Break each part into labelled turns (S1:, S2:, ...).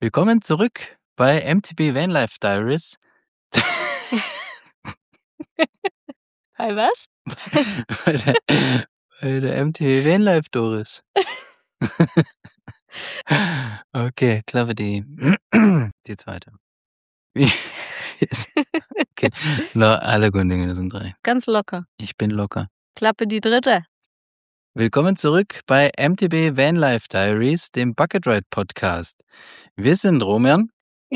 S1: Willkommen zurück bei MTB Vanlife Diaries.
S2: Hi, was?
S1: bei der MTB Vanlife Doris. Okay, klappe die zweite. Okay, alle guten Dinge sind drei.
S2: Ganz locker.
S1: Ich bin locker.
S2: Klappe die dritte.
S1: Willkommen zurück bei MTB Vanlife Diaries, dem Bucket Ride Podcast. Wir sind Roman.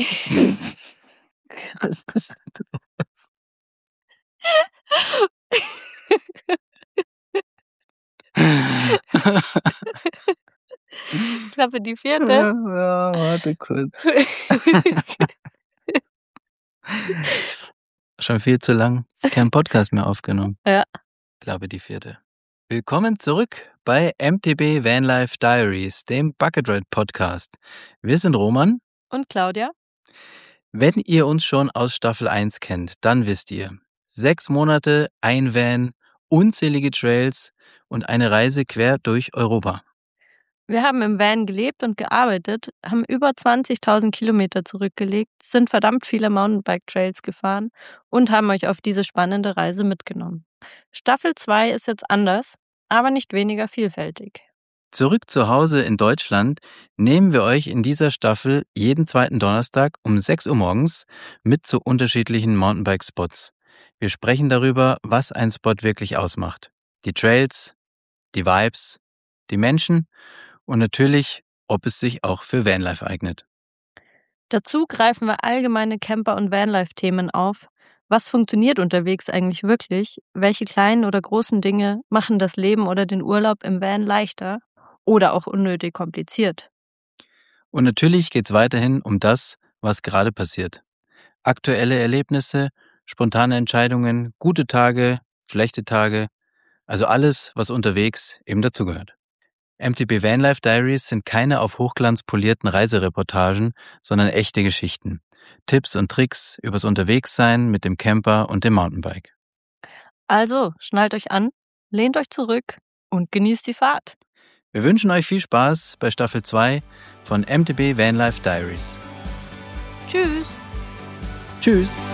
S2: Klappe die vierte.
S1: Ja, warte kurz. Schon viel zu lang. Kein Podcast mehr aufgenommen.
S2: Ja.
S1: Klappe die vierte. Willkommen zurück bei MTB Vanlife Diaries, dem Bucket Ride Podcast. Wir sind Roman.
S2: Und Claudia.
S1: Wenn ihr uns schon aus Staffel 1 kennt, dann wisst ihr, 6 Monate, ein Van, unzählige Trails und eine Reise quer durch Europa.
S2: Wir haben im Van gelebt und gearbeitet, haben über 20.000 Kilometer zurückgelegt, sind verdammt viele Mountainbike-Trails gefahren und haben euch auf diese spannende Reise mitgenommen. Staffel 2 ist jetzt anders, aber nicht weniger vielfältig.
S1: Zurück zu Hause in Deutschland nehmen wir euch in dieser Staffel jeden zweiten Donnerstag um 6 Uhr morgens mit zu unterschiedlichen Mountainbike-Spots. Wir sprechen darüber, was ein Spot wirklich ausmacht. Die Trails, die Vibes, die Menschen und natürlich, ob es sich auch für Vanlife eignet.
S2: Dazu greifen wir allgemeine Camper- und Vanlife-Themen auf. Was funktioniert unterwegs eigentlich wirklich? Welche kleinen oder großen Dinge machen das Leben oder den Urlaub im Van leichter oder auch unnötig kompliziert?
S1: Und natürlich geht's weiterhin um das, was gerade passiert. Aktuelle Erlebnisse, spontane Entscheidungen, gute Tage, schlechte Tage, also alles, was unterwegs eben dazugehört. MTB Vanlife Diaries sind keine auf Hochglanz polierten Reisereportagen, sondern echte Geschichten. Tipps und Tricks übers Unterwegssein mit dem Camper und dem Mountainbike.
S2: Also, schnallt euch an, lehnt euch zurück und genießt die Fahrt.
S1: Wir wünschen euch viel Spaß bei Staffel 2 von MTB Vanlife Diaries.
S2: Tschüss!
S1: Tschüss!